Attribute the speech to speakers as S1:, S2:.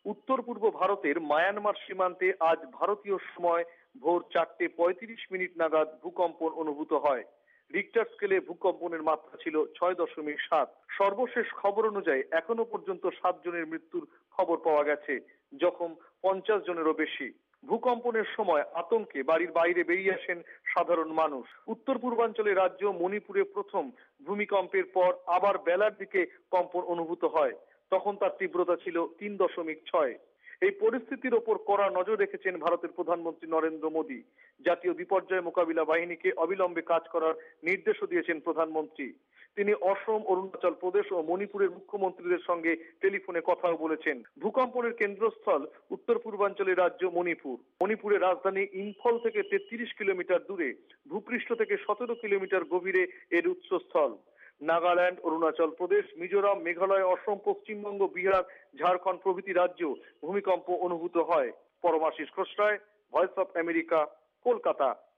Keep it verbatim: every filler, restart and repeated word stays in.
S1: উত্তর পূর্ব ভারতের মায়ানমার সীমান্তে আজ ভারতীয় সময় ভোর চারটে পঁয়ত্রিশ মিনিট নাগাদ ভূকম্পন অনুভূত হয়। রিক্টার স্কেলে ভূকম্পনের মাত্রা ছিল ছয় দশমিক সাত। সর্বশেষ খবর অনুযায়ী এখনো পর্যন্ত সাত জনের মৃত্যুর খবর পাওয়া গেছে, জখম পঞ্চাশ জনেরও বেশি। ভূকম্পনের সময় আতঙ্কে বাড়ির বাইরে বেরিয়ে আসেন সাধারণ মানুষ। উত্তর পূর্বাঞ্চলের রাজ্য মণিপুরে প্রথম ভূমিকম্পের পর আবার বেলার দিকে কম্পন অনুভূত হয়। তখন তার তীব্রতা ছিল তিন দশমিক ছয়। এই পরিস্থিতির ওপর কড়া নজর রেখেছেন ভারতের প্রধানমন্ত্রী নরেন্দ্র মোদী। জাতীয় বিপর্যয় মোকাবিলা বাহিনীকে অবিলম্বে কাজ করার নির্দেশও দিয়েছেন প্রধানমন্ত্রী। তিনি অসম, অরুণাচল প্রদেশ ও মণিপুরের মুখ্যমন্ত্রীদের সঙ্গে টেলিফোনে কথাও বলেছেন। ভূকম্পনের কেন্দ্রস্থল উত্তর পূর্বাঞ্চলের রাজ্য মণিপুর। মণিপুরের রাজধানী ইম্ফল থেকে তেত্রিশ কিলোমিটার দূরে, ভূপৃষ্ঠ থেকে সতেরো কিলোমিটার গভীরে এর উৎসস্থল। নাগাল্যান্ড, অরুণাচল প্রদেশ, মিজোরাম, মেঘালয়, অসম, পশ্চিমবঙ্গ, বিহার, ঝাড়খণ্ড প্রভৃতি রাজ্য ভূমিকম্প অনুভূত হয়। Paramashis Khosray, voice of America, Kolkata.